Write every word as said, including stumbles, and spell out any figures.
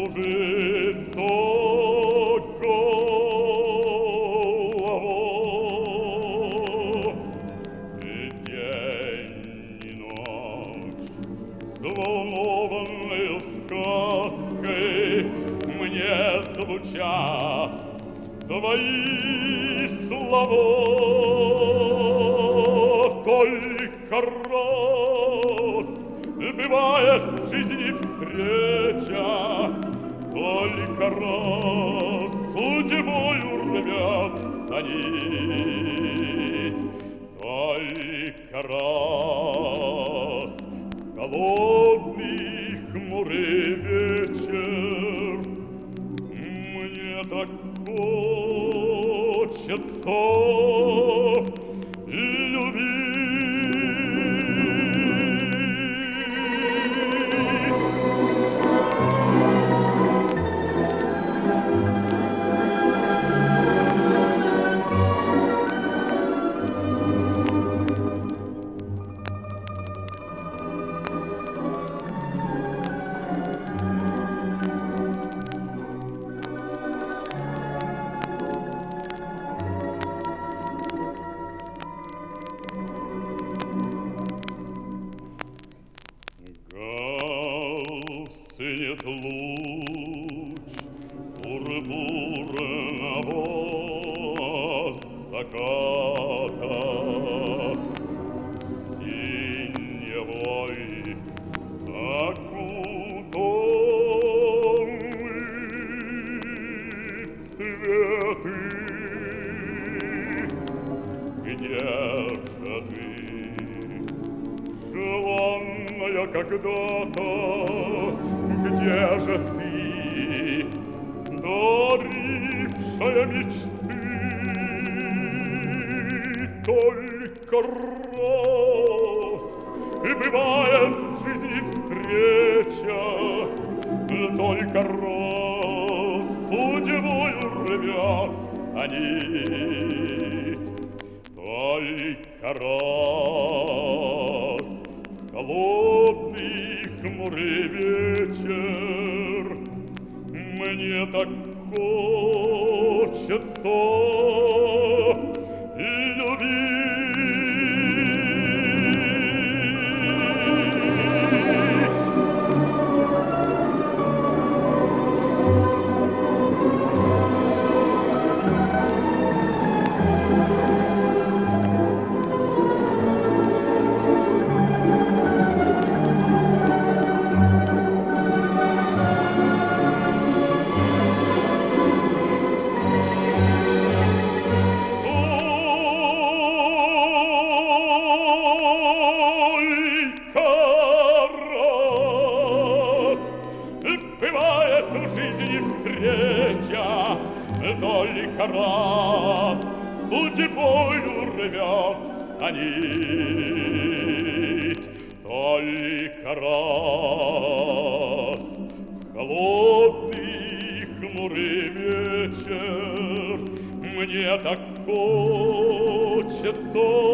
кружится голова. И день, и ночь, взволнованные сказкой, мне звучат твои слова. Только раз бывает в жизни встреча, только раз судьбою рвется нить, только раз голодный хмурый вечер. Мне так хочется любить. Гаснет луч пурпурного заката, синевой окутанный цветы. Где же ты, желанная когда-то, где же ты, дарившая мечты? Только раз бывает в жизни встреча, только раз судьбою рвется нить, только раз холодный хмурый вечер. Мне так хочется и любить. Только раз судьбою рвется нить, только раз холодный хмурый вечер. Мне так хочется